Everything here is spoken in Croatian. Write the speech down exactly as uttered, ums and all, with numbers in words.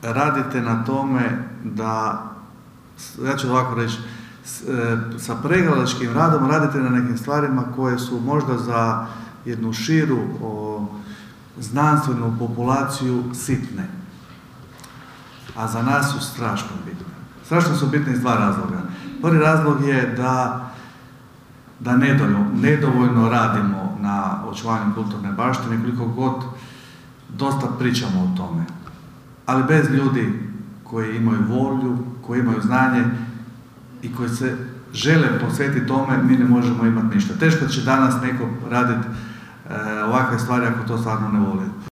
radite na tome da, ja ću ovako reći, sa pregledničkim radom radite na nekim stvarima koje su možda za jednu širu o, znanstvenu populaciju sitne, a za nas su strašno bitne. Strašno su bitne iz dva razloga. Prvi razlog je da, da nedovoljno, nedovoljno radimo na očuvanju kulturne baštine, koliko god dosta pričamo o tome. Ali bez ljudi koji imaju volju, koji imaju znanje i koji se žele posvetiti tome, mi ne možemo imati ništa. Teško će danas neko raditi e, ovakve stvari ako to stvarno ne voli.